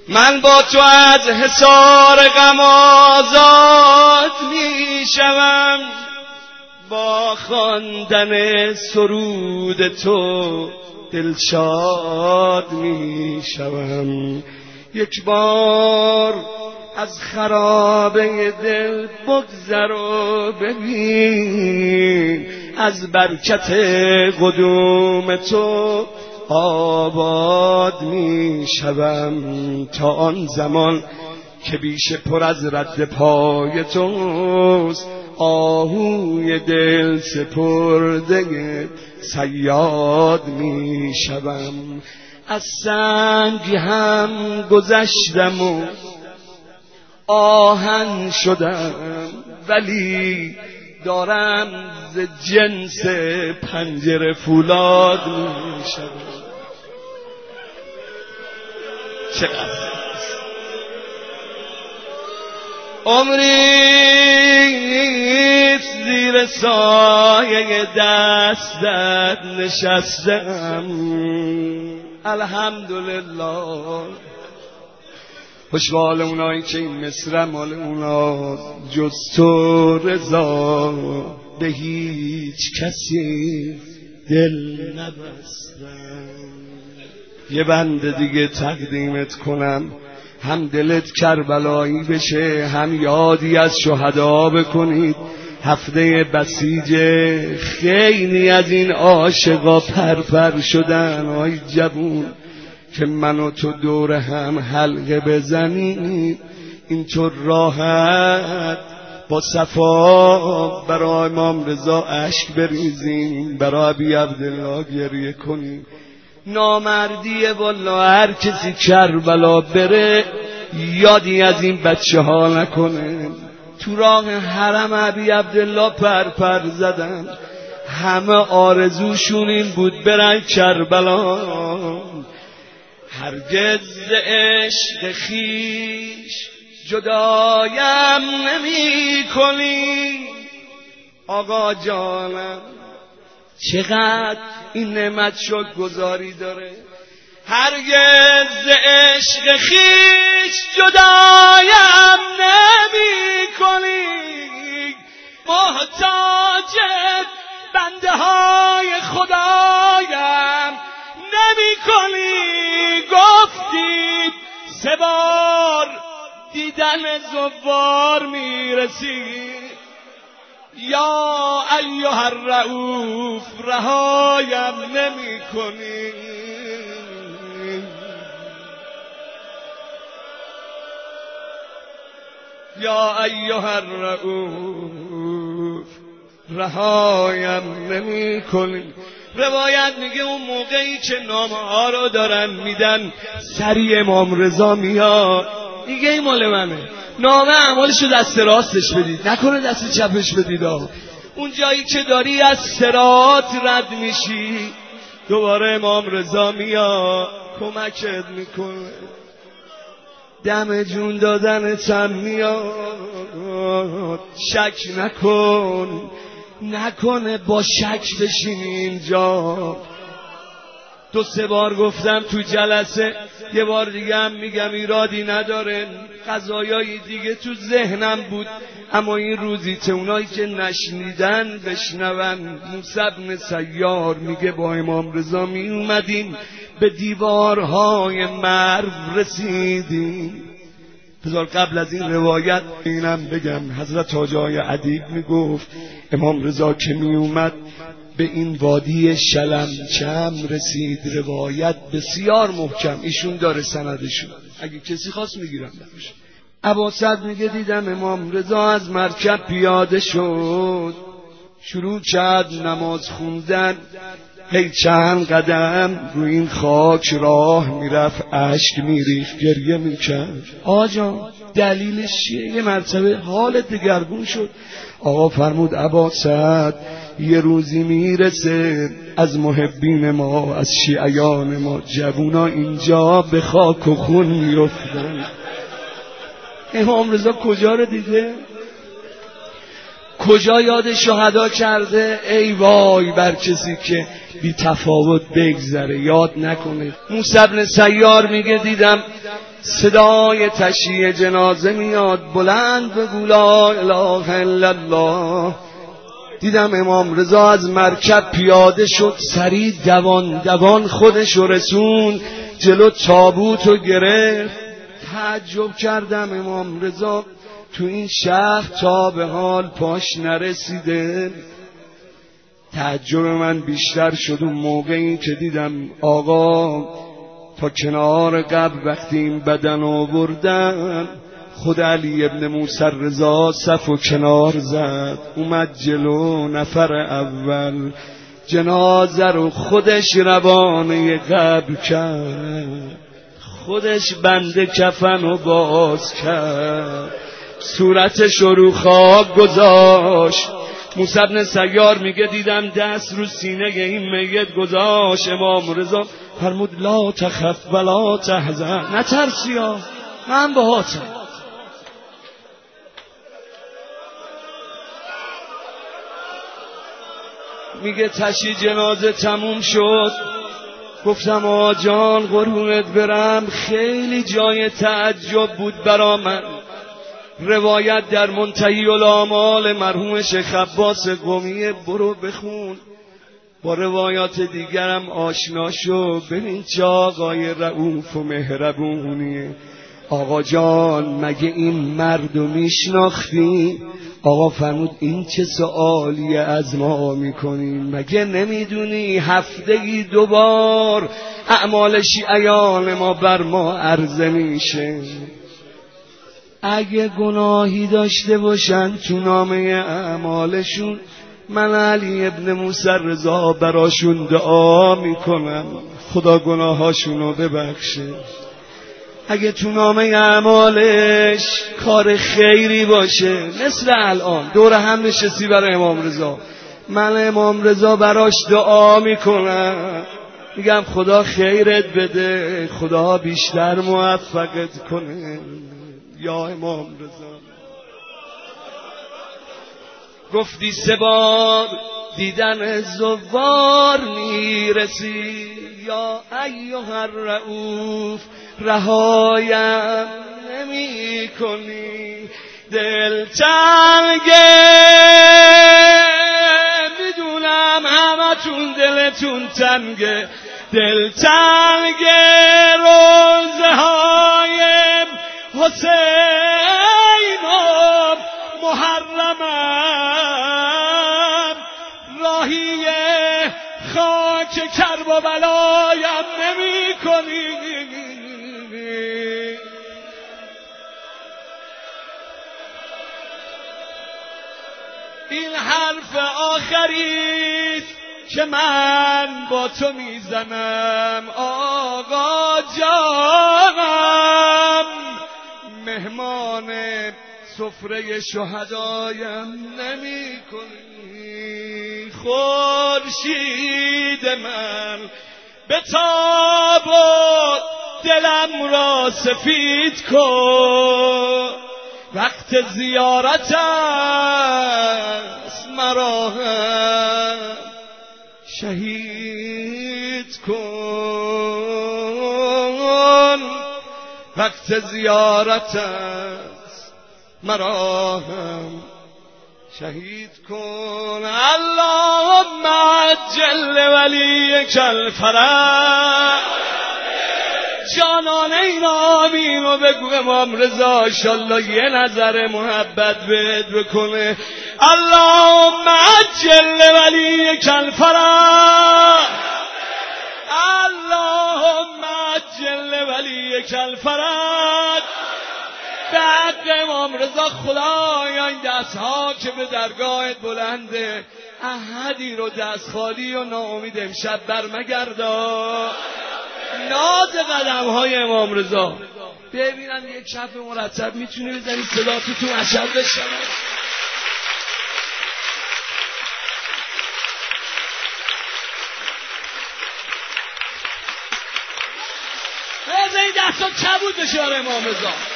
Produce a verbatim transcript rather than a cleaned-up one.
من با تو از حصار غم آزاد می شوم، با خواندن سرود تو دلشاد می شوم. یک بار از خرابه دل بگذر و ببین، از برکت قدوم تو آباد می شوم. تا آن زمان که بیشه پر از رد پای توست، آهوی دل سپرده صیاد می شوم. از سنگ هم گذشتم و آهن شدم، ولی دارم ز جنس پنجره فولاد می شوم. چقدر عمری زیر سایه دستت نشستم، الحمدلله. خوشحال اونایی که این مصر مال اونا، جز تو رضا به هیچ کسی دل نبستم. یه بند دیگه تقدیمت کنم، هم دلت کربلایی بشه، هم یادی از شهدا بکنید. هفته بسیج خیلی از این عاشقا پرپر شدن. آی جوون که من و تو دور هم حلقه بزنیم، اینطور راحت با صفا برای امام رضا اشک بریزیم، برای ابی عبدالله گریه کنیم. نامردیه والا، هر کسی کربلا بره یادی از این بچه ها نکنه. تو راه حرم ابی عبدالله پر پر زدن، همه آرزوشون این بود برن کربلا. هرگز ز عشق خویش جدایم نمی کنی، آقا جانم چقدر این نعمت شکر گزاری داره. هرگز ز عشق خویش جدایم نمی کنی، محتاج بنده های خدایم نمی کنی. گفتید سه بار دیدن زوار میرسی، یا ایها الرؤوف رهایم نمی کنی. یا ایها الرؤوف رهایم نمی کنی. روایت میگه اون موقعی که نامه ها رو دارن میدن، سری امام رضا میاد میگه این مال منه، نامه اعمالشو دست راستش بدید، نکنه دست چپش بدید. اون جایی که داری از صراط رد میشی، دوباره امام رضا میاد کمکت میکنه، دم جون دادنت هم میاد. شک نکن، نکنه با شک بشینی اینجا. دو سه بار گفتم تو جلسه، یه بار دیگه هم میگم ایرادی نداره. قضایای دیگه تو ذهنم بود، اما این روزی که اونایی که نشنیدن بشنون. موسی بن سیار میگه با امام رضا می اومدیم به دیوارهای مرو رسیدیم. بذار قبل از این روایت اینم بگم، حضرت حاج آقای ادیب میگفت امام رضا که می اومد به این وادی شلمچم رسید. روایت بسیار محکم، ایشون داره سندشون، اگه کسی خواست میگیرم بخش. عباسد میگه دیدم امام رضا از مرکب پیاده شد، شروع کرد نماز خوندن. هی چند قدم رو این خاک راه میرفت، اشک میریخت، گریه میکرد. آجا دلیلش چیه؟ یه مرتبه حالت دگرگون شد. آقا فرمود عباسد یه روزی میرسه از محبین ما، از شیعیان ما، جوونا اینجا به خاک و خون میفتن. امام رضا کجا رو دیده؟ کجا یاد شهدا کرده؟ ای وای بر کسی که بی تفاوت بگذره، یاد نکنه. موسی بن سیار میگه دیدم صدای تشییع جنازه میاد، بلند بگو لا اله الا الله. دیدم امام رضا از مرکب پیاده شد، سریع دوان دوان خودش رسون جلو تابوت و گرفت. تعجب کردم امام رضا تو این شهر تا به حال پاش نرسیده. تعجب من بیشتر شد اون موقعی که دیدم آقا تا کنار قبر وقتی این بدن آوردن، خود علی ابن موسی رضا صف و کنار زد، اومد جلو نفر اول جنازه رو خودش روانه قبر کرد، خودش بند کفن و باز کرد، صورتش رو خاک گذاشت. موسی بن سیار میگه دیدم دست رو سینه این میت گذاشت. امام رضا فرمود لا تخف ولا تحزن، نترسیا من باهاتم. میگه تشییع جنازه تموم شد، گفتم آقا جان قربونت برم، خیلی جای تعجب بود برا من. روایت در منتهی الاعمال مرحوم شیخ عباس قمی، برو بخون، با روایات دیگرم آشنا شو، ببین چه آقای رؤوف و مهربونیه. آقا جان مگه این مردو میشناختی؟ آقا فرمود این چه سوالیه از ما میکنیم، مگه نمیدونی هفتگی دوبار اعمال شیعیان ما بر ما عرضه میشه؟ اگه گناهی داشته باشن تو نامه اعمالشون، من علی ابن موسی رضا براشون دعا میکنم خدا گناهاشونو ببخشه. اگه تو نامه اعمالش کار خیری باشه، مثل الان دور هم نشستی برای امام رضا، من امام رضا براش دعا میکنم، میگم خدا خیرت بده، خدا بیشتر موفقت کنه یا امام رضا. گفتی سه بار دیدن زوار میرسی، یا ایها الرؤوف رهایم نمی کنی، دل تنگه میدونم همتون دلتون تنگه، دل تنگه روزه های حسین و محرمم، راهی خاک کرب و بلایم نمی کنی. این حرف آخریست که من با تو میزنم آقا جانم، مهمان سفره شهدایم نمی کنی. خورشید من به تاب و دلم را سفید کن، وقت زیارت است مرا هم شهید کن، وقت زیارت است مرا هم شهید کن. اللهم عجل ولیک الفرج، جانانه این آمین و بگو امام رضا انشالله یه نظر محبت بهت بکنه. اللهم عجل ولیک الفرج، اللهم عجل ولیک الفرج. به حق امام رضا خدایا این دست ها که به درگاهت بلنده، احدی رو دست خالی و ناامید امشب برمگردا. ناز قدم های امام رضا ببینن یک کف مرتب میتونی بزنی صدا تو تو عشب بشنه. این دست ها کبود بشه برای امام رضا.